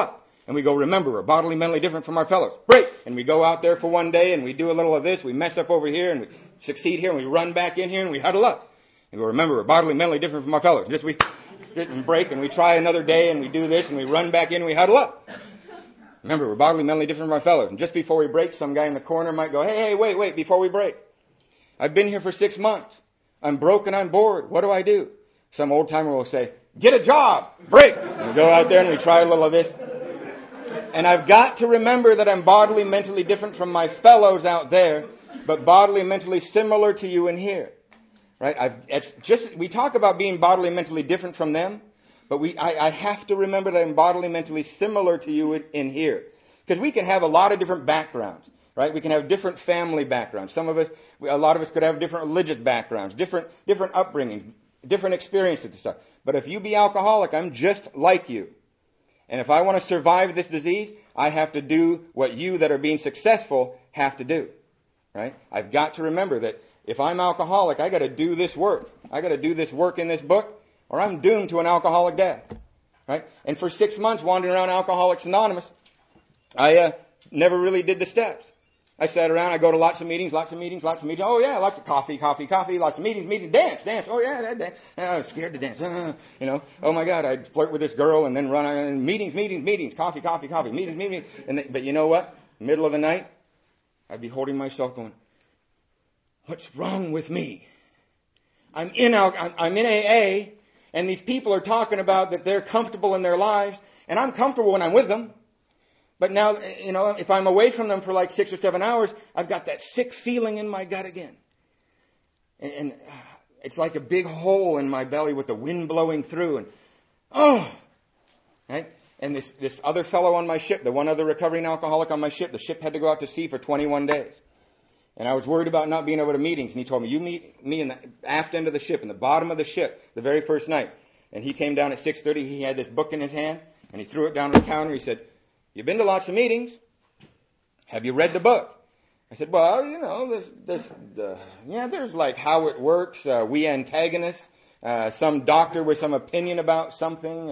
And we go, remember, we're bodily, mentally different from our fellows. Break! And we go out there for one day and we do a little of this. We mess up over here and we succeed here and we run back in here and we huddle up. And we go, remember, we're bodily, mentally different from our fellows. Just we and break and we try another day and we do this and we run back in and we huddle up. Remember, we're bodily, mentally different from our fellows. And just before we break, some guy in the corner might go, hey, wait, before we break. I've been here for 6 months. I'm broken, I'm bored. What do I do? Some old timer will say, get a job, break. And we go out there and we try a little of this. And I've got to remember that I'm bodily, mentally different from my fellows out there, but bodily, mentally similar to you in here. Right? We talk about being bodily, mentally different from them, but I have to remember that I'm bodily, mentally similar to you in here. Because we can have a lot of different backgrounds, right? We can have different family backgrounds. A lot of us could have different religious backgrounds, different upbringings, different experiences and stuff. But if you be alcoholic, I'm just like you. And if I want to survive this disease, I have to do what you that are being successful have to do, right? I've got to remember that if I'm alcoholic, I got to do this work. I got to do this work in this book, or I'm doomed to an alcoholic death, right? And for 6 months wandering around Alcoholics Anonymous, I never really did the steps. I sat around, I go to lots of meetings. Oh yeah, lots of coffee, lots of meetings, dance. Oh yeah, that dance. I was scared to dance. Oh my God, I'd flirt with this girl and then run on meetings, coffee, meetings. But you know what? Middle of the night, I'd be holding myself going, what's wrong with me? I'm in AA, and these people are talking about that they're comfortable in their lives, and I'm comfortable when I'm with them. But now, if I'm away from them for like 6 or 7 hours, I've got that sick feeling in my gut again. And it's like a big hole in my belly with the wind blowing through. And, right? And this other fellow on my ship, the one other recovering alcoholic on my ship, the ship had to go out to sea for 21 days. And I was worried about not being able to meetings. And he told me, you meet me in the aft end of the ship, in the bottom of the ship, the very first night. And he came down at 6:30. He had this book in his hand, and he threw it down on the counter. He said, you've been to lots of meetings. Have you read the book? I said, well, there's like How It Works, We Antagonists, some doctor with some opinion about something.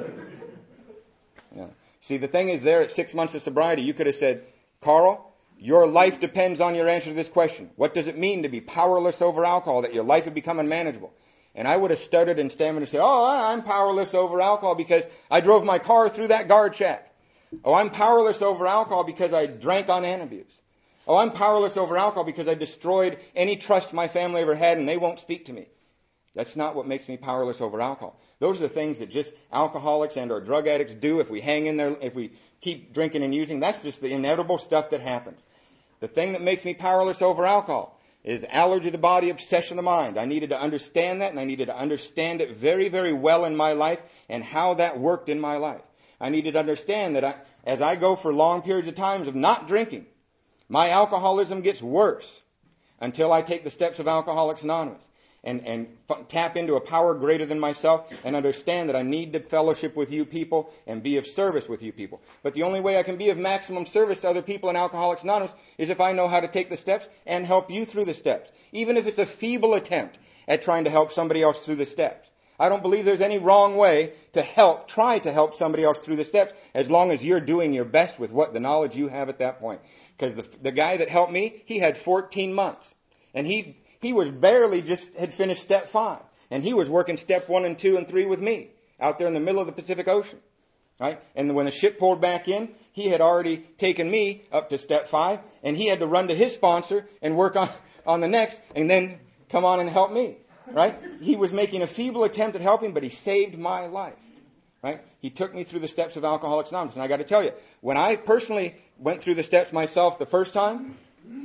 See, the thing is there at 6 months of sobriety, you could have said, Carl, your life depends on your answer to this question. What does it mean to be powerless over alcohol, that your life would become unmanageable? And I would have stuttered and stammered and said, I'm powerless over alcohol because I drove my car through that guard shack. I'm powerless over alcohol because I drank on Antabuse. I'm powerless over alcohol because I destroyed any trust my family ever had and they won't speak to me. That's not what makes me powerless over alcohol. Those are the things that just alcoholics and or drug addicts do if we hang in there, if we keep drinking and using. That's just the inevitable stuff that happens. The thing that makes me powerless over alcohol is allergy of the body, obsession of the mind. I needed to understand that, and I needed to understand it very, very well in my life and how that worked in my life. I needed to understand that as I go for long periods of times of not drinking, my alcoholism gets worse until I take the steps of Alcoholics Anonymous and tap into a power greater than myself and understand that I need to fellowship with you people and be of service with you people. But the only way I can be of maximum service to other people in Alcoholics Anonymous is if I know how to take the steps and help you through the steps, even if it's a feeble attempt at trying to help somebody else through the steps. I don't believe there's any wrong way to try to help somebody else through the steps as long as you're doing your best with what the knowledge you have at that point. Because the guy that helped me, he had 14 months. And he was barely just had finished step 5. And he was working step 1 and 2 and 3 with me out there in the middle of the Pacific Ocean. Right? And when the ship pulled back in, he had already taken me up to step 5. And he had to run to his sponsor and work on the next and then come on and help me. Right? He was making a feeble attempt at helping, but he saved my life. Right? He took me through the steps of Alcoholics Anonymous. And I got to tell you, when I personally went through the steps myself the first time,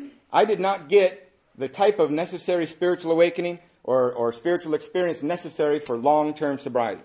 I did not get the type of necessary spiritual awakening or spiritual experience necessary for long-term sobriety.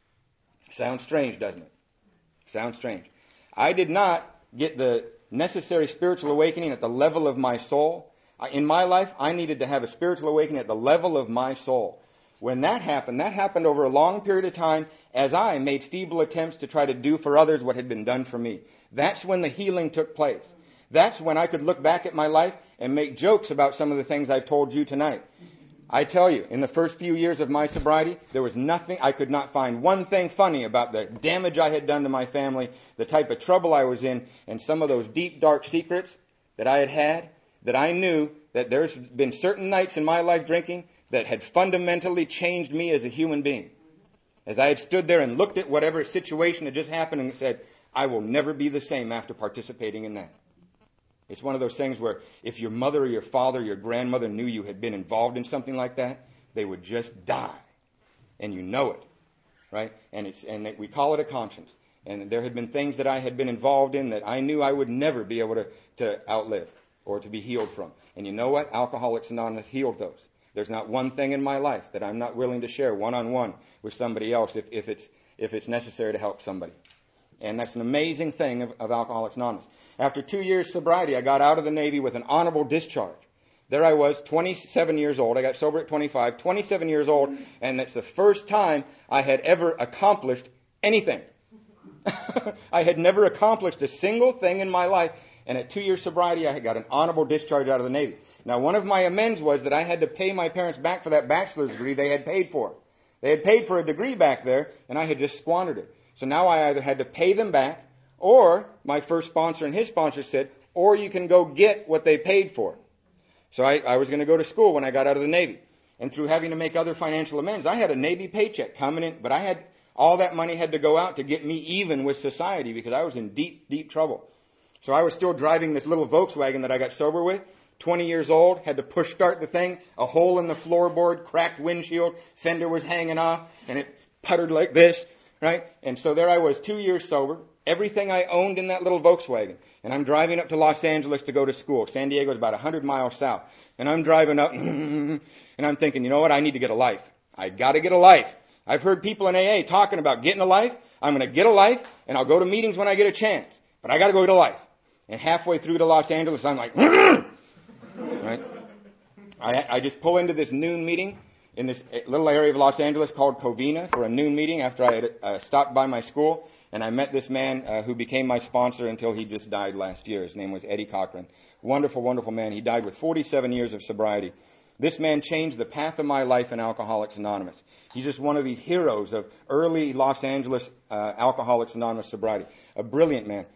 Sounds strange, doesn't it? Sounds strange. I did not get the necessary spiritual awakening at the level of my soul. In my life, I needed to have a spiritual awakening at the level of my soul. When that happened over a long period of time as I made feeble attempts to try to do for others what had been done for me. That's when the healing took place. That's when I could look back at my life and make jokes about some of the things I've told you tonight. I tell you, in the first few years of my sobriety, there was nothing, I could not find one thing funny about the damage I had done to my family, the type of trouble I was in, and some of those deep, dark secrets that I had, that I knew that there's been certain nights in my life drinking that had fundamentally changed me as a human being. As I had stood there and looked at whatever situation had just happened and said, I will never be the same after participating in that. It's one of those things where if your mother or your father or your grandmother knew you had been involved in something like that, they would just die. And you know it, right? And we call it a conscience. And there had been things that I had been involved in that I knew I would never be able to outlive or to be healed from. And you know what? Alcoholics Anonymous healed those. There's not one thing in my life that I'm not willing to share one-on-one with somebody else if it's necessary to help somebody. And that's an amazing thing of Alcoholics Anonymous. After 2 years sobriety, I got out of the Navy with an honorable discharge. There I was, 27 years old. I got sober at 25, 27 years old, and that's the first time I had ever accomplished anything. I had never accomplished a single thing in my life, and at 2 years sobriety, I had got an honorable discharge out of the Navy. Now, one of my amends was that I had to pay my parents back for that bachelor's degree they had paid for. They had paid for a degree back there, and I had just squandered it. So now I either had to pay them back, or my first sponsor and his sponsor said, or you can go get what they paid for. So I was going to go to school when I got out of the Navy. And through having to make other financial amends, I had a Navy paycheck coming in, but all that money had to go out to get me even with society because I was in deep, deep trouble. So I was still driving this little Volkswagen that I got sober with, 20 years old, had to push start the thing, a hole in the floorboard, cracked windshield, fender was hanging off, and it puttered like this, right? And so there I was, 2 years sober. Everything I owned in that little Volkswagen. And I'm driving up to Los Angeles to go to school. San Diego is about 100 miles south. And I'm driving up, and I'm thinking, you know what? I need to get a life. I got to get a life. I've heard people in AA talking about getting a life. I'm going to get a life, and I'll go to meetings when I get a chance. But I got to go get a life. And halfway through to Los Angeles, I'm like, right? I just pull into this noon meeting in this little area of Los Angeles called Covina for a noon meeting after I had stopped by my school. And I met this man who became my sponsor until he just died last year. His name was Eddie Cochran. Wonderful, wonderful man. He died with 47 years of sobriety. This man changed the path of my life in Alcoholics Anonymous. He's just one of these heroes of early Los Angeles Alcoholics Anonymous sobriety. A brilliant man.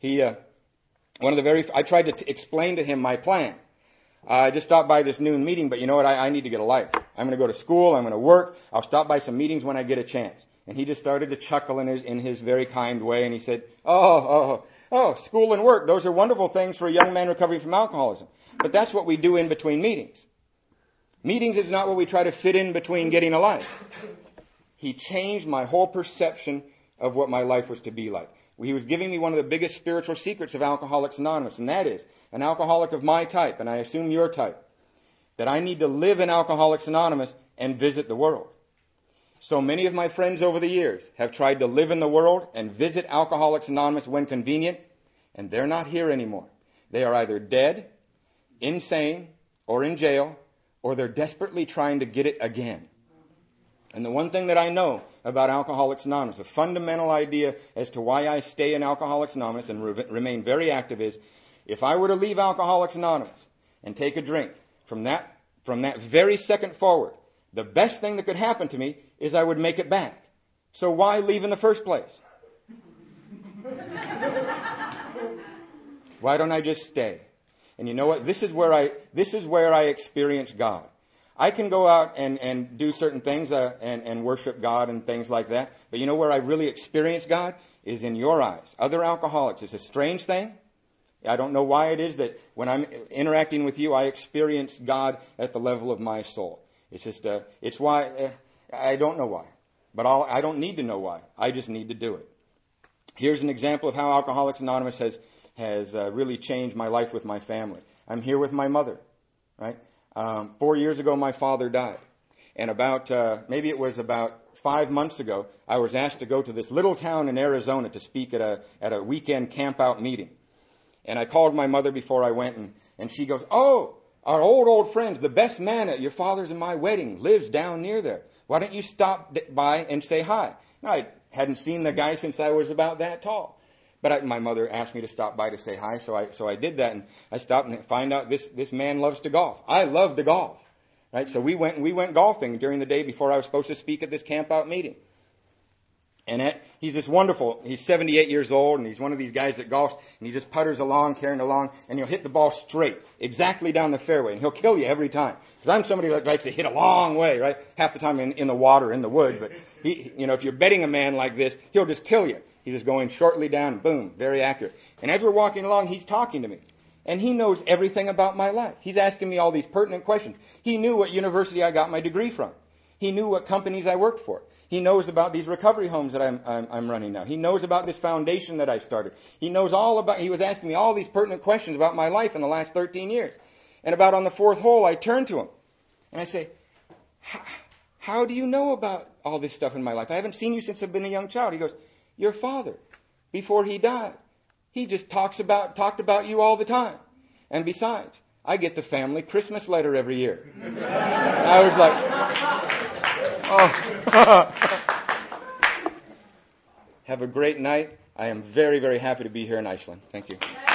I tried to explain to him my plan. I just stopped by this noon meeting, but you know what? I need to get a life. I'm going to go to school. I'm going to work. I'll stop by some meetings when I get a chance. And he just started to chuckle in his very kind way, and he said, oh, school and work, those are wonderful things for a young man recovering from alcoholism. But that's what we do in between meetings. Meetings is not what we try to fit in between getting a life. He changed my whole perception of what my life was to be like. He was giving me one of the biggest spiritual secrets of Alcoholics Anonymous, and that is, an alcoholic of my type, and I assume your type, that I need to live in Alcoholics Anonymous and visit the world. So many of my friends over the years have tried to live in the world and visit Alcoholics Anonymous when convenient, and they're not here anymore. They are either dead, insane, or in jail, or they're desperately trying to get it again. And the one thing that I know about Alcoholics Anonymous, the fundamental idea as to why I stay in Alcoholics Anonymous and remain very active is, if I were to leave Alcoholics Anonymous and take a drink, from that very second forward, the best thing that could happen to me is I would make it back. So why leave in the first place? Why don't I just stay? And you know what? This is where I experience God. I can go out and do certain things and worship God and things like that. But you know where I really experience God? Is in your eyes. Other alcoholics. It's a strange thing. I don't know why it is that when I'm interacting with you, I experience God at the level of my soul. It's just, it's why, I don't know why. But I don't need to know why. I just need to do it. Here's an example of how Alcoholics Anonymous has really changed my life with my family. I'm here with my mother, right? 4 years ago, my father died. And maybe it was about 5 months ago, I was asked to go to this little town in Arizona to speak at a weekend camp-out meeting. And I called my mother before I went, and she goes, "Oh, our old friends, the best man at your father's and my wedding lives down near there. Why don't you stop by and say hi?" Now, I hadn't seen the guy since I was about that tall. But my mother asked me to stop by to say hi, so I did that, and I stopped and find out this man loves to golf. I love to golf. Right? So we went golfing during the day before I was supposed to speak at this camp out meeting. And he's just wonderful. He's 78 years old, and he's one of these guys that golfs, and he just putters along, carrying along, and he'll hit the ball straight, exactly down the fairway, and he'll kill you every time. Because I'm somebody that likes to hit a long way, right? Half the time in the water, in the woods. But if you're betting a man like this, he'll just kill you. He's just going shortly down, boom, very accurate. And as we're walking along, he's talking to me. And he knows everything about my life. He's asking me all these pertinent questions. He knew what university I got my degree from. He knew what companies I worked for. He knows about these recovery homes that I'm running now. He knows about this foundation that I started. He knows he was asking me all these pertinent questions about my life in the last 13 years. And about on the fourth hole, I turn to him. And I say, how do you know about all this stuff in my life? I haven't seen you since I've been a young child. He goes, your father, before he died, he just talked about you all the time. And besides, I get the family Christmas letter every year. I was like, oh. Have a great night. I am very, very happy to be here in Iceland. Thank you.